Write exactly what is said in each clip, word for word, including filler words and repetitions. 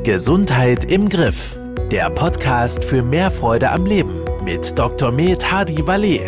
Gesundheit im Griff. Der Podcast für mehr Freude am Leben mit Doktor Med Hadi Valet.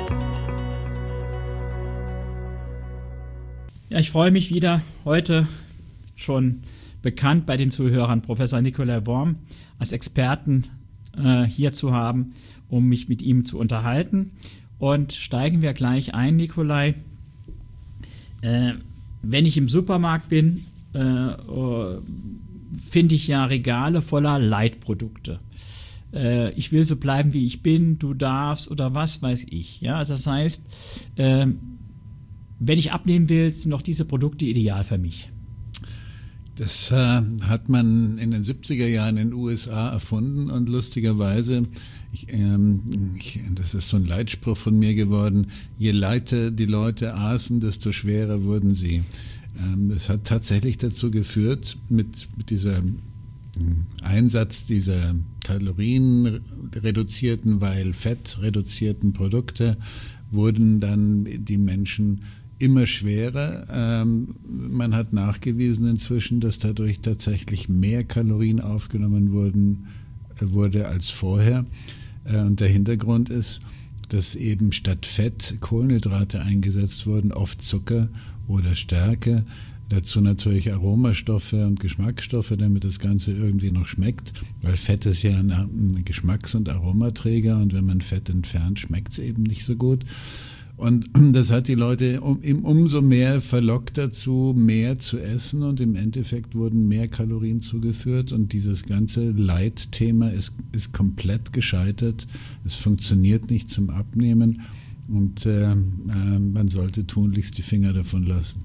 Ja, ich freue mich wieder, heute schon bekannt bei den Zuhörern, Professor Nikolai Worm als Experten äh, hier zu haben, um mich mit ihm zu unterhalten. Und steigen wir gleich ein, Nikolai. Äh, wenn ich im Supermarkt bin, äh, uh, finde ich ja Regale voller Leitprodukte. Äh, ich will so bleiben, wie ich bin, du darfst oder was weiß ich. Ja, also das heißt, äh, wenn ich abnehmen will, sind noch diese Produkte ideal für mich. Das äh, hat man in den siebziger Jahren in den U S A erfunden und lustigerweise, ich, ähm, ich, das ist so ein Leitspruch von mir geworden, je leiter die Leute aßen, desto schwerer wurden sie. Ähm, das hat tatsächlich dazu geführt, mit, mit dieser Einsatz dieser kalorienreduzierten, weil fettreduzierten Produkte, wurden dann die Menschen immer schwerer. Ähm, man hat nachgewiesen inzwischen, dass dadurch tatsächlich mehr Kalorien aufgenommen wurden, äh, wurde als vorher. Äh, und der Hintergrund ist, dass eben statt Fett Kohlenhydrate eingesetzt wurden, oft Zucker oder Stärke. Dazu natürlich Aromastoffe und Geschmacksstoffe, damit das Ganze irgendwie noch schmeckt, weil Fett ist ja ein, ein Geschmacks- und Aromaträger und wenn man Fett entfernt, schmeckt es eben nicht so gut. Und das hat die Leute um, umso mehr verlockt dazu, mehr zu essen und im Endeffekt wurden mehr Kalorien zugeführt und dieses ganze Leitthema ist, ist komplett gescheitert. Es funktioniert nicht zum Abnehmen und äh, äh, man sollte tunlichst die Finger davon lassen.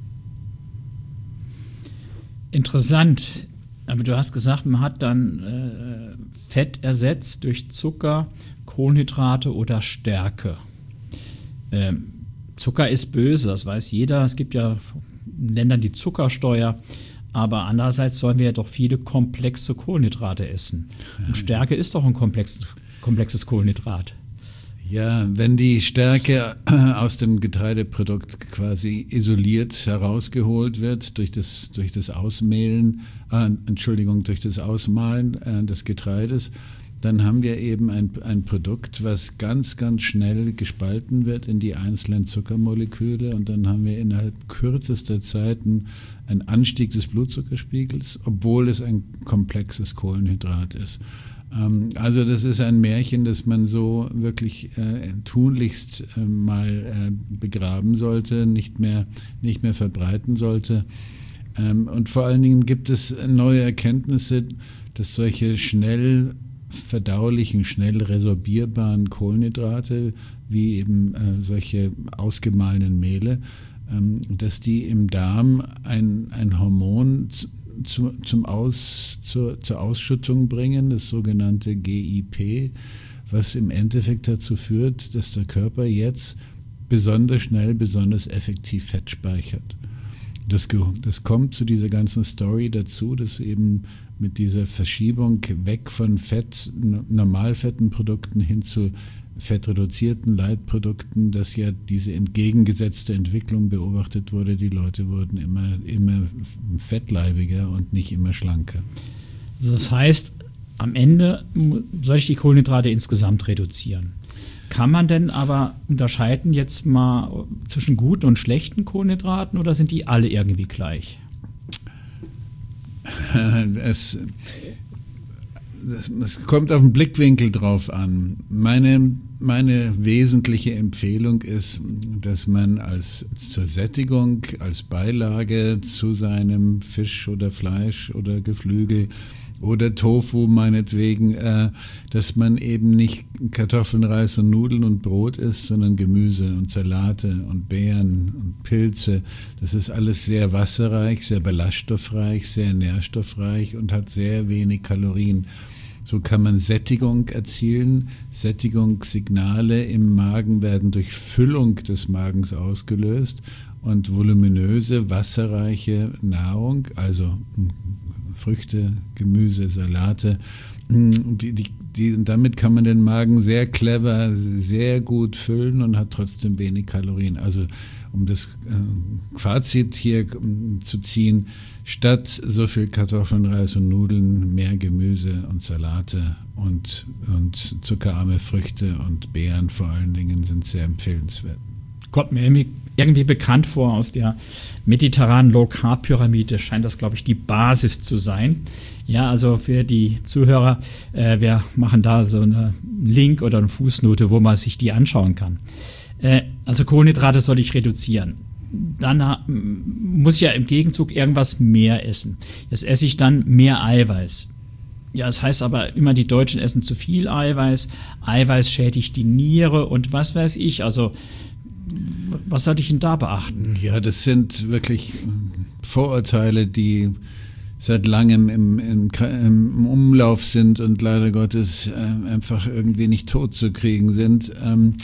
Interessant, aber du hast gesagt, man hat dann äh, Fett ersetzt durch Zucker, Kohlenhydrate oder Stärke. Ähm, Zucker ist böse, das weiß jeder. Es gibt ja in Ländern die Zuckersteuer, aber andererseits sollen wir ja doch viele komplexe Kohlenhydrate essen. Und Stärke ist doch ein komplex, komplexes Kohlenhydrat. Ja, wenn die Stärke aus dem Getreideprodukt quasi isoliert herausgeholt wird durch das, durch das Ausmehlen, äh, Entschuldigung, durch das Ausmahlen äh, des Getreides, dann haben wir eben ein, ein Produkt, was ganz, ganz schnell gespalten wird in die einzelnen Zuckermoleküle und dann haben wir innerhalb kürzester Zeit einen, einen Anstieg des Blutzuckerspiegels, obwohl es ein komplexes Kohlenhydrat ist. Ähm, also das ist ein Märchen, das man so wirklich äh, tunlichst äh, mal äh, begraben sollte, nicht mehr, nicht mehr verbreiten sollte. Ähm, und vor allen Dingen gibt es neue Erkenntnisse, dass solche schnell verdaulichen, schnell resorbierbaren Kohlenhydrate, wie eben äh, solche ausgemahlenen Mehle, ähm, dass die im Darm ein, ein Hormon zu, zum Aus, zur, zur Ausschüttung bringen, das sogenannte G I P, was im Endeffekt dazu führt, dass der Körper jetzt besonders schnell, besonders effektiv Fett speichert. Das, das kommt zu dieser ganzen Story dazu, dass eben mit dieser Verschiebung weg von Fett, normalfetten Produkten hin zu fettreduzierten Leitprodukten, dass ja diese entgegengesetzte Entwicklung beobachtet wurde. Die Leute wurden immer, immer fettleibiger und nicht immer schlanker. Also das heißt, am Ende soll ich die Kohlenhydrate insgesamt reduzieren. Kann man denn aber unterscheiden jetzt mal zwischen guten und schlechten Kohlenhydraten oder sind die alle irgendwie gleich? Es, es, es kommt auf den Blickwinkel drauf an. Meine, meine wesentliche Empfehlung ist, dass man als zur Sättigung, als Beilage zu seinem Fisch oder Fleisch oder Geflügel oder Tofu meinetwegen, äh, dass man eben nicht Kartoffeln, Reis und Nudeln und Brot isst, sondern Gemüse und Salate und Beeren und Pilze. Das ist alles sehr wasserreich, sehr ballaststoffreich, sehr nährstoffreich und hat sehr wenig Kalorien. So kann man Sättigung erzielen. Sättigungssignale im Magen werden durch Füllung des Magens ausgelöst und voluminöse, wasserreiche Nahrung, also Früchte, Gemüse, Salate, die, die, die, damit kann man den Magen sehr clever, sehr gut füllen und hat trotzdem wenig Kalorien. Also um das äh, Fazit hier äh, zu ziehen, statt so viel Kartoffeln, Reis und Nudeln mehr Gemüse und Salate und, und zuckerarme Früchte und Beeren vor allen Dingen sind sehr empfehlenswert. Kommt mir irgendwie, irgendwie bekannt vor aus der mediterranen Low-Carb-Pyramide, scheint das, glaube ich, die Basis zu sein. Ja, also für die Zuhörer, äh, wir machen da so einen Link oder eine Fußnote, wo man sich die anschauen kann. Äh, also Kohlenhydrate soll ich reduzieren. Dann äh, muss ich ja im Gegenzug irgendwas mehr essen. Jetzt esse ich dann mehr Eiweiß. Ja, das heißt aber immer, die Deutschen essen zu viel Eiweiß. Eiweiß schädigt die Niere und was weiß ich. Also was sollte ich denn da beachten? Ja, das sind wirklich Vorurteile, die seit langem im, im, im Umlauf sind und leider Gottes äh, einfach irgendwie nicht tot zu kriegen sind. Ähm,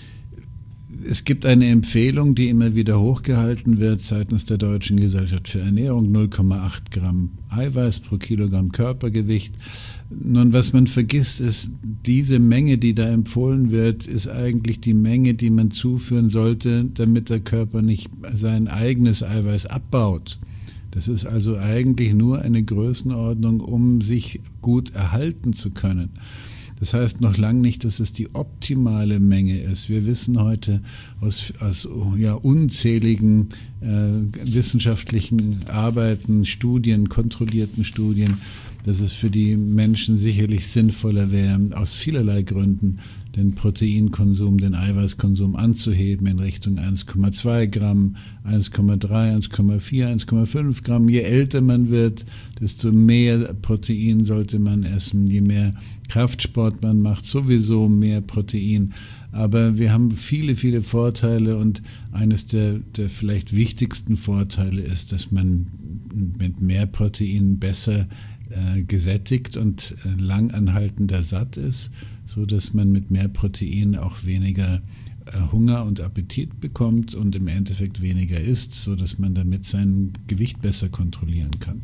es gibt eine Empfehlung, die immer wieder hochgehalten wird seitens der Deutschen Gesellschaft für Ernährung, null Komma acht Gramm Eiweiß pro Kilogramm Körpergewicht. Nun, was man vergisst, ist, diese Menge, die da empfohlen wird, ist eigentlich die Menge, die man zuführen sollte, damit der Körper nicht sein eigenes Eiweiß abbaut. Das ist also eigentlich nur eine Größenordnung, um sich gut erhalten zu können. Das heißt noch lange nicht, dass es die optimale Menge ist. Wir wissen heute aus, aus ja, unzähligen äh, wissenschaftlichen Arbeiten, Studien, kontrollierten Studien, dass es für die Menschen sicherlich sinnvoller wäre, aus vielerlei Gründen den Proteinkonsum, den Eiweißkonsum anzuheben in Richtung eins Komma zwei Gramm, eins Komma drei, eins Komma vier, eins Komma fünf Gramm. Je älter man wird, desto mehr Protein sollte man essen. Je mehr Kraftsport man macht, sowieso mehr Protein. Aber wir haben viele, viele Vorteile und eines der, der vielleicht wichtigsten Vorteile ist, dass man mit mehr Protein besser äh, gesättigt und äh, langanhaltender satt ist, so dass man mit mehr Protein auch weniger äh, Hunger und Appetit bekommt und im Endeffekt weniger isst, so dass man damit sein Gewicht besser kontrollieren kann.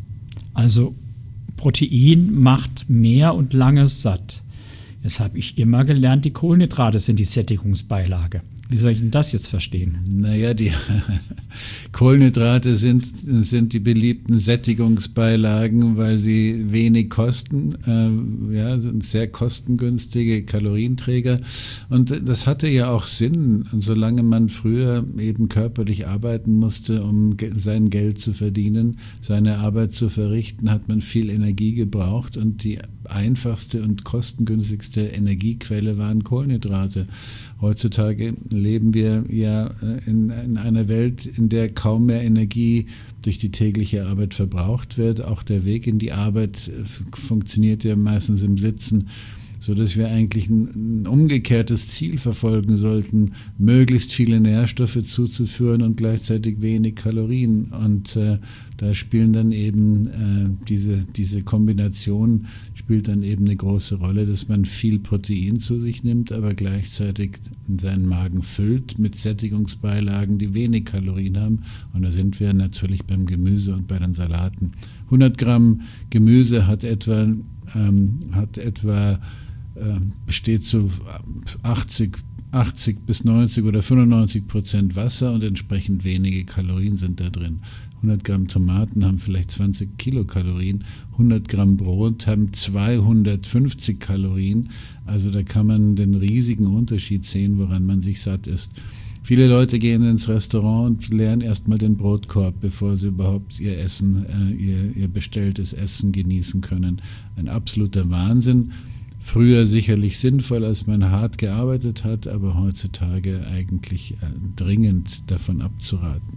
Also Protein macht mehr und lange satt. Jetzt habe ich immer gelernt, die Kohlenhydrate sind die Sättigungsbeilage. Wie soll ich denn das jetzt verstehen? Naja, die Kohlenhydrate sind, sind die beliebten Sättigungsbeilagen, weil sie wenig kosten, äh, ja, sind sehr kostengünstige Kalorienträger. Und das hatte ja auch Sinn, solange man früher eben körperlich arbeiten musste, um sein Geld zu verdienen, seine Arbeit zu verrichten, hat man viel Energie gebraucht und die einfachste und kostengünstigste Energiequelle waren Kohlenhydrate. Heutzutage leben wir ja in, in einer Welt, in der kaum mehr Energie durch die tägliche Arbeit verbraucht wird. Auch der Weg in die Arbeit funktioniert ja meistens im Sitzen, so dass wir eigentlich ein, ein umgekehrtes Ziel verfolgen sollten, möglichst viele Nährstoffe zuzuführen und gleichzeitig wenig Kalorien. Und äh, da spielen dann eben äh, diese, diese Kombination spielt dann eben eine große Rolle, dass man viel Protein zu sich nimmt, aber gleichzeitig seinen Magen füllt mit Sättigungsbeilagen, die wenig Kalorien haben. Und da sind wir natürlich beim Gemüse und bei den Salaten. hundert Gramm Gemüse hat etwa, ähm, hat etwa äh, besteht zu achtzig, achtzig bis neunzig oder fünfundneunzig Prozent Wasser und entsprechend wenige Kalorien sind da drin. hundert Gramm Tomaten haben vielleicht zwanzig Kilokalorien, hundert Gramm Brot haben zweihundertfünfzig Kalorien. Also da kann man den riesigen Unterschied sehen, woran man sich satt isst. Viele Leute gehen ins Restaurant und leeren erstmal den Brotkorb, bevor sie überhaupt ihr Essen, äh, ihr, ihr bestelltes Essen genießen können. Ein absoluter Wahnsinn. Früher sicherlich sinnvoll, als man hart gearbeitet hat, aber heutzutage eigentlich äh, dringend davon abzuraten.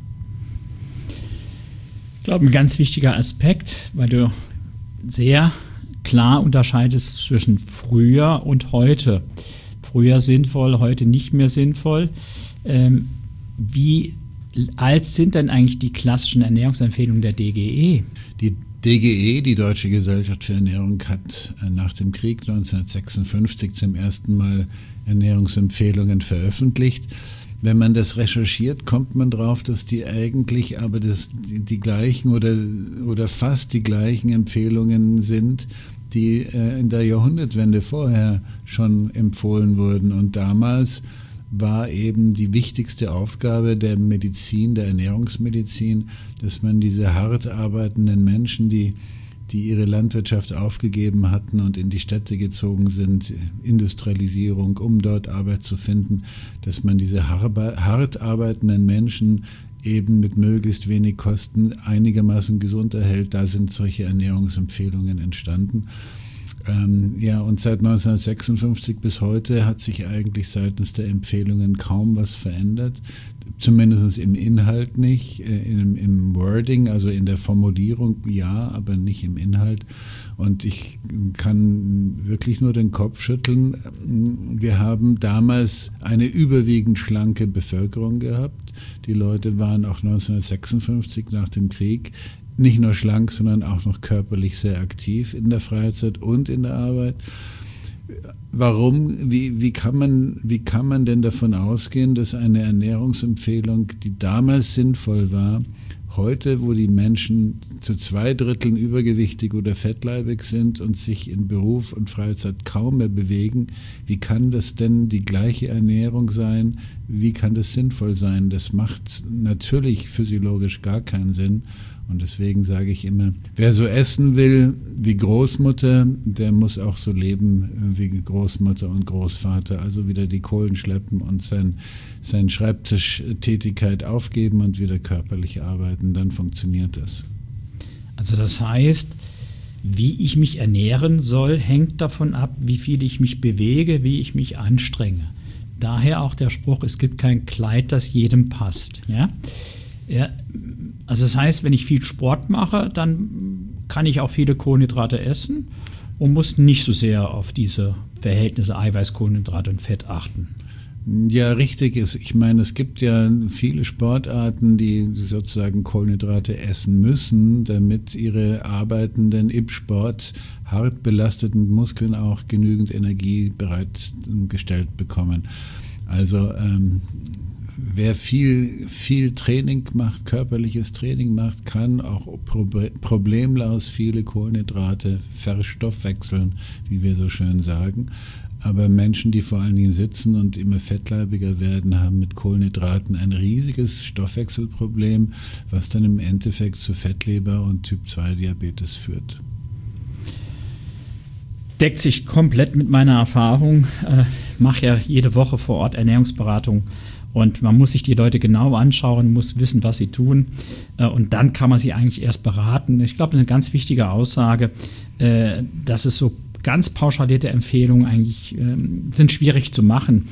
Ich glaube, ein ganz wichtiger Aspekt, weil du sehr klar unterscheidest zwischen früher und heute. Früher sinnvoll, heute nicht mehr sinnvoll. Ähm, wie alt sind denn eigentlich die klassischen Ernährungsempfehlungen der D G E? Die D G E, die Deutsche Gesellschaft für Ernährung, hat nach dem Krieg neunzehnhundertsechsundfünfzig zum ersten Mal Ernährungsempfehlungen veröffentlicht. Wenn man das recherchiert, kommt man drauf, dass die eigentlich aber das, die, die gleichen oder, oder fast die gleichen Empfehlungen sind, die äh, in der Jahrhundertwende vorher schon empfohlen wurden. Und damals war eben die wichtigste Aufgabe der Medizin, der Ernährungsmedizin, dass man diese hart arbeitenden Menschen, die, die ihre Landwirtschaft aufgegeben hatten und in die Städte gezogen sind, Industrialisierung, um dort Arbeit zu finden, dass man diese hart arbeitenden Menschen eben mit möglichst wenig Kosten einigermaßen gesund erhält. Da sind solche Ernährungsempfehlungen entstanden. Ähm, ja, und seit neunzehnhundertsechsundfünfzig bis heute hat sich eigentlich seitens der Empfehlungen kaum was verändert, zumindest im Inhalt nicht, äh, im, im Wording, also in der Formulierung ja, aber nicht im Inhalt. Und ich kann wirklich nur den Kopf schütteln. Wir haben damals eine überwiegend schlanke Bevölkerung gehabt. Die Leute waren auch neunzehnhundertsechsundfünfzig nach dem Krieg nicht nur schlank, sondern auch noch körperlich sehr aktiv in der Freizeit und in der Arbeit. Warum, wie, wie kann man, wie kann man denn davon ausgehen, dass eine Ernährungsempfehlung, die damals sinnvoll war, heute, wo die Menschen zu zwei Dritteln übergewichtig oder fettleibig sind und sich in Beruf und Freizeit kaum mehr bewegen, wie kann das denn die gleiche Ernährung sein? Wie kann das sinnvoll sein? Das macht natürlich physiologisch gar keinen Sinn. Und deswegen sage ich immer, wer so essen will wie Großmutter, der muss auch so leben wie Großmutter und Großvater. Also wieder die Kohlen schleppen und sein, seine Schreibtischtätigkeit aufgeben und wieder körperlich arbeiten. Dann funktioniert das. Also das heißt, wie ich mich ernähren soll, hängt davon ab, wie viel ich mich bewege, wie ich mich anstrenge. Daher auch der Spruch, es gibt kein Kleid, das jedem passt. Ja? Ja, also das heißt, wenn ich viel Sport mache, dann kann ich auch viele Kohlenhydrate essen und muss nicht so sehr auf diese Verhältnisse Eiweiß, Kohlenhydrate und Fett achten. Ja, richtig ist. Ich meine, es gibt ja viele Sportarten, die sozusagen Kohlenhydrate essen müssen, damit ihre arbeitenden im Sport hart belasteten Muskeln auch genügend Energie bereitgestellt bekommen. Also ähm, wer viel, viel Training macht, körperliches Training macht, kann auch problemlos viele Kohlenhydrate verstoffwechseln, wie wir so schön sagen. Aber Menschen, die vor allen Dingen sitzen und immer fettleibiger werden, haben mit Kohlenhydraten ein riesiges Stoffwechselproblem, was dann im Endeffekt zu Fettleber und Typ zwei Diabetes führt. Deckt sich komplett mit meiner Erfahrung. Ich mache ja jede Woche vor Ort Ernährungsberatung. Und man muss sich die Leute genau anschauen, muss wissen, was sie tun. Und dann kann man sie eigentlich erst beraten. Ich glaube, eine ganz wichtige Aussage, dass es so ganz pauschalierte Empfehlungen eigentlich sind schwierig zu machen.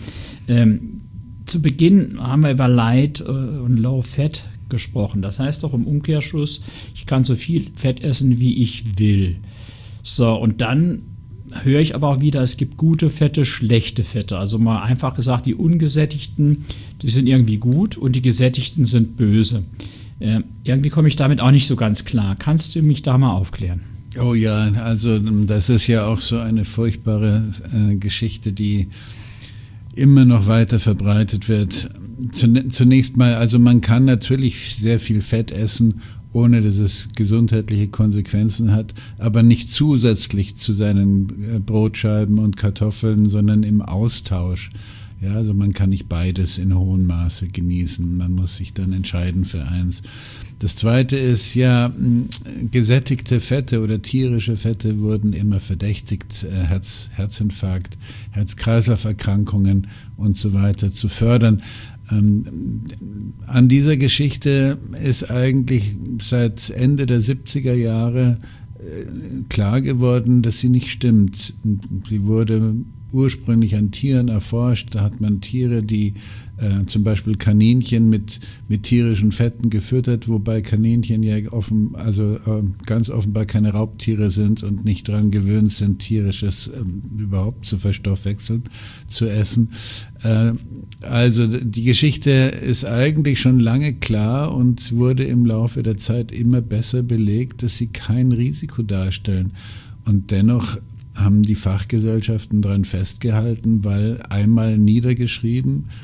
Zu Beginn haben wir über Light und Low Fat gesprochen. Das heißt doch im Umkehrschluss, ich kann so viel Fett essen, wie ich will. So, und dann höre ich aber auch wieder, es gibt gute Fette, schlechte Fette. Also mal einfach gesagt, die ungesättigten, die sind irgendwie gut und die gesättigten sind böse. Äh, irgendwie komme ich damit auch nicht so ganz klar. Kannst du mich da mal aufklären? Oh ja, also das ist ja auch so eine furchtbare äh, Geschichte, die immer noch weiter verbreitet wird. Zunächst mal, also man kann natürlich sehr viel Fett essen, ohne dass es gesundheitliche Konsequenzen hat, aber nicht zusätzlich zu seinen Brotscheiben und Kartoffeln, sondern im Austausch. Ja, also man kann nicht beides in hohem Maße genießen. Man muss sich dann entscheiden für eins. Das Zweite ist ja, gesättigte Fette oder tierische Fette wurden immer verdächtigt, Herz, Herzinfarkt, Herz-Kreislauf-Erkrankungen und so weiter zu fördern. Ähm, an dieser Geschichte ist eigentlich seit Ende der siebziger Jahre äh, klar geworden, dass sie nicht stimmt. Sie wurde ursprünglich an Tieren erforscht. Da hat man Tiere, die äh, zum Beispiel Kaninchen mit, mit tierischen Fetten gefüttert, wobei Kaninchen ja offen, also äh, ganz offenbar keine Raubtiere sind und nicht daran gewöhnt sind, tierisches äh, überhaupt zu verstoffwechseln, zu essen. Äh, also die Geschichte ist eigentlich schon lange klar und wurde im Laufe der Zeit immer besser belegt, dass sie kein Risiko darstellen. Und dennoch haben die Fachgesellschaften daran festgehalten, weil einmal niedergeschrieben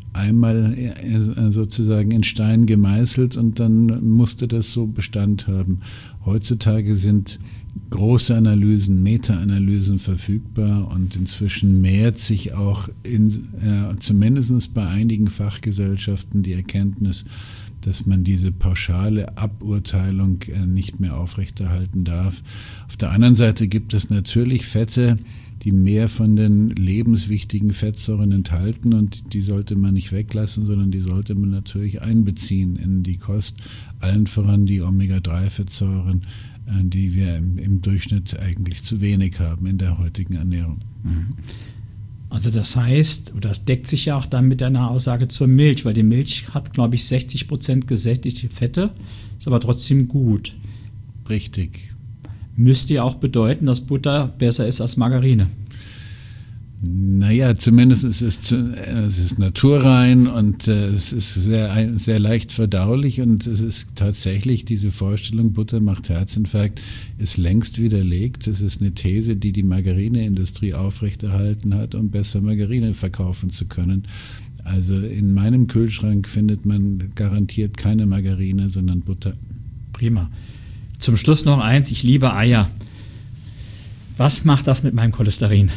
einmal sozusagen in Stein gemeißelt und dann musste das so Bestand haben. Heutzutage sind große Analysen, Meta-Analysen verfügbar und inzwischen mehrt sich auch in, äh, zumindest bei einigen Fachgesellschaften die Erkenntnis, dass man diese pauschale Aburteilung äh, nicht mehr aufrechterhalten darf. Auf der anderen Seite gibt es natürlich Fette, die mehr von den lebenswichtigen Fettsäuren enthalten und die sollte man nicht weglassen, sondern die sollte man natürlich einbeziehen in die Kost, allen voran die Omega drei Fettsäuren, die wir im, im Durchschnitt eigentlich zu wenig haben in der heutigen Ernährung. Also das heißt, oder das deckt sich ja auch dann mit deiner Aussage zur Milch, weil die Milch hat, glaube ich, sechzig Prozent gesättigte Fette, ist aber trotzdem gut. Richtig. Müsste ja auch bedeuten, dass Butter besser ist als Margarine. Naja, zumindest ist es, es ist naturrein und äh, es ist sehr, sehr leicht verdaulich und es ist tatsächlich diese Vorstellung, Butter macht Herzinfarkt, ist längst widerlegt. Das ist eine These, die die Margarineindustrie aufrechterhalten hat, um besser Margarine verkaufen zu können. Also in meinem Kühlschrank findet man garantiert keine Margarine, sondern Butter. Prima. Zum Schluss noch eins, ich liebe Eier. Was macht das mit meinem Cholesterin?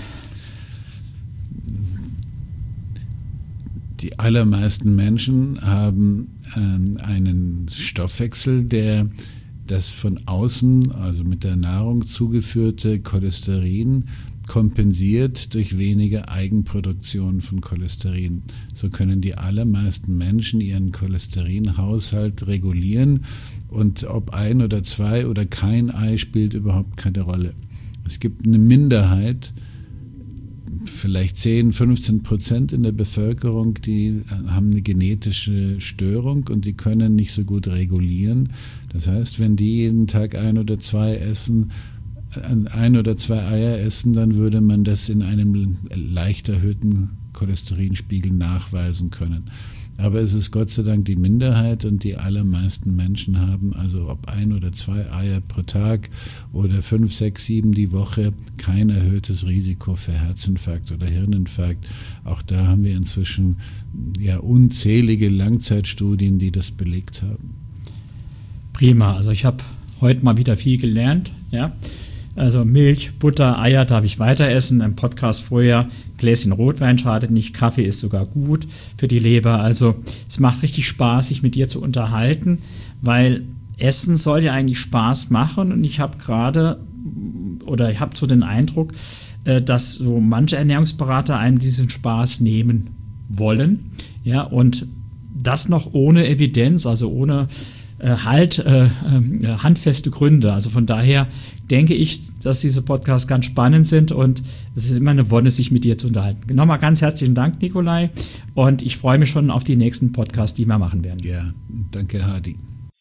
Die allermeisten Menschen haben ähm, einen Stoffwechsel, der das von außen, also mit der Nahrung zugeführte Cholesterin kompensiert durch weniger Eigenproduktion von Cholesterin. So können die allermeisten Menschen ihren Cholesterinhaushalt regulieren und ob ein oder zwei oder kein Ei spielt überhaupt keine Rolle. Es gibt eine Minderheit, vielleicht zehn, fünfzehn Prozent in der Bevölkerung, die haben eine genetische Störung und die können nicht so gut regulieren. Das heißt, wenn die jeden Tag ein oder zwei essen, ein oder zwei Eier essen, dann würde man das in einem leicht erhöhten Cholesterinspiegel nachweisen können. Aber es ist Gott sei Dank die Minderheit und die allermeisten Menschen haben, also ob ein oder zwei Eier pro Tag oder fünf, sechs, sieben die Woche, kein erhöhtes Risiko für Herzinfarkt oder Hirninfarkt. Auch da haben wir inzwischen ja unzählige Langzeitstudien, die das belegt haben. Prima, also ich habe heute mal wieder viel gelernt, ja. Also Milch, Butter, Eier darf ich weiter essen. Im Podcast vorher, Gläschen Rotwein schadet nicht, Kaffee ist sogar gut für die Leber. Also es macht richtig Spaß, sich mit dir zu unterhalten, weil Essen soll ja eigentlich Spaß machen. Und ich habe gerade, oder ich habe so den Eindruck, dass so manche Ernährungsberater einem diesen Spaß nehmen wollen. Ja, und das noch ohne Evidenz, also ohne halt äh, äh, handfeste Gründe. Also von daher denke ich, dass diese Podcasts ganz spannend sind und es ist immer eine Wonne, sich mit dir zu unterhalten. Nochmal ganz herzlichen Dank, Nikolai, und ich freue mich schon auf die nächsten Podcasts, die wir machen werden. Ja, danke, Hadi.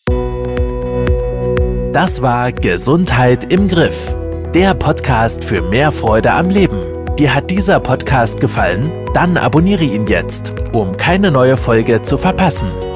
Das war Gesundheit im Griff, der Podcast für mehr Freude am Leben. Dir hat dieser Podcast gefallen? Dann abonniere ihn jetzt, um keine neue Folge zu verpassen.